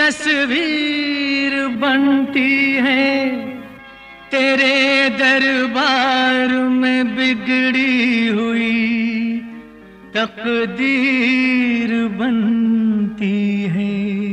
तस्वीर बनती है तेरे दरबार में बिगड़ी हुई तकदीर बनती है।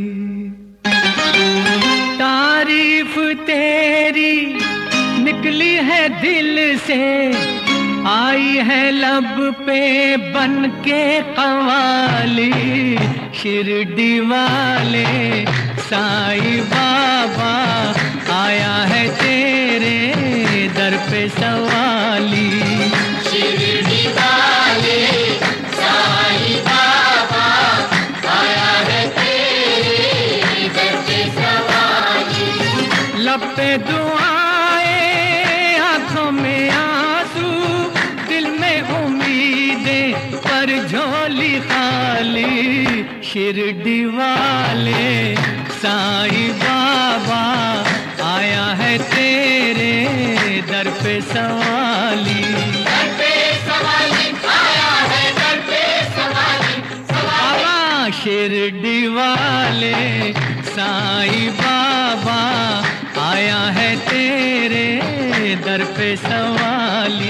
तारीफ तेरी निकली है दिल से, आई है लब पे बन के कवाली। शिरडी वाले साईं बाबा आया है तेरे दर पे सवाली। शिरडी वाले साईं बाबा आया है तेरे दर पे सवाली। लब पे दुआएं, आंखों में आंसू, दिल में उम्मीदें पर झोली खाली। शिरडी वाले साईं बाबा आया है तेरे दर पे सवाली। दर पे सवाली आया है, दर पे सवाली बाबा शिरडी वाले साईं बाबा आया है तेरे दर पे सवाली।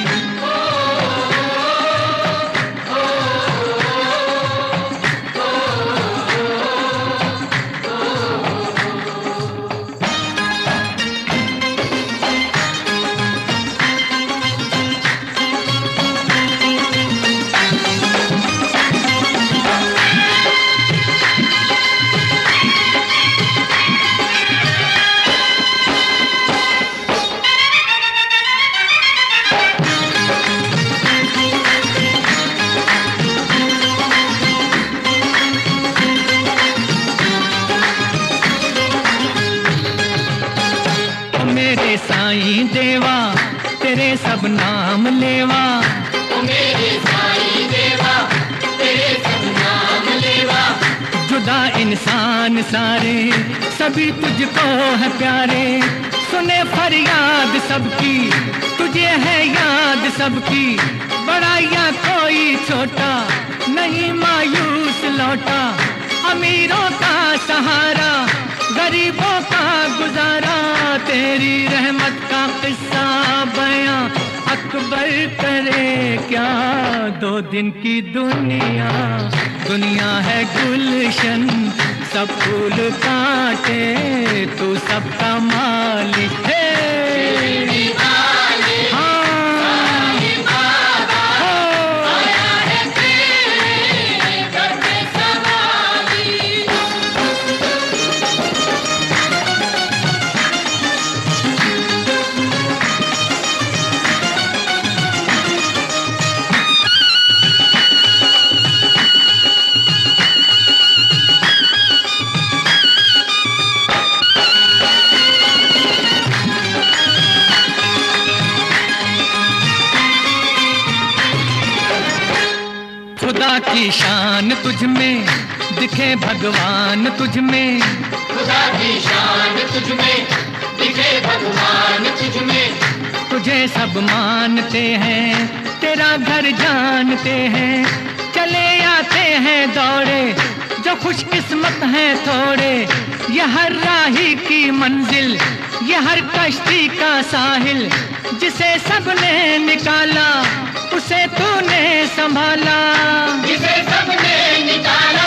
मेरे साईं देवा तेरे सब नाम लेवा। ओ मेरे साईं देवा तेरे सब नाम लेवा। जुदा इंसान सारे सभी तुझको है प्यारे। सुने फरियाद सबकी तुझे है याद सबकी। बड़ा या कोई छोटा नहीं मायूस लौटा। अमीरों का सहारा गरीबों का गुजारा। तेरी रहमत का किस्सा बयां अकबर करे क्या। 2 दिन की दुनिया दुनिया है गुलशन, सब फूल काटे तू सबका मालिक है। खुदा की शान तुझ में दिखे भगवान तुझ में। खुदा की शान तुझ में दिखे भगवान तुझ में। तुझे सब मानते हैं तेरा घर जानते हैं। चले आते हैं दौड़े जो खुशकिस्मत हैं थोड़े। ये हर राही की मंजिल, ये हर कश्ती का साहिल। जिसे सबने निकाला उसे तूने संभाला। जिसे सबने निकाला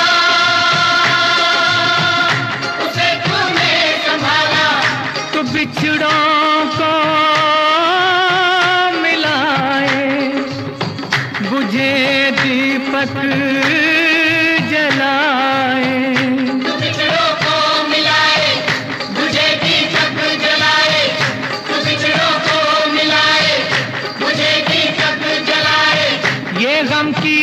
उसे तूने संभाला। तो बिछड़ों को मिलाए बुझे दीपक जलाए। तू बिछड़ों को मिलाए बुझे दीपक जलाए। तू बिछड़ों को मिलाए बुझे दीपक जलाए। ये गम की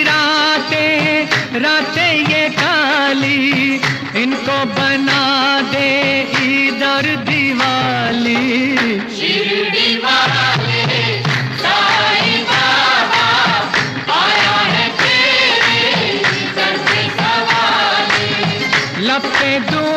रातें ये काली, इनको बना दे ईद और दिवाली। शिरडी वाले साईं बाबा आया है तेरे दर पे सवाली। लब पे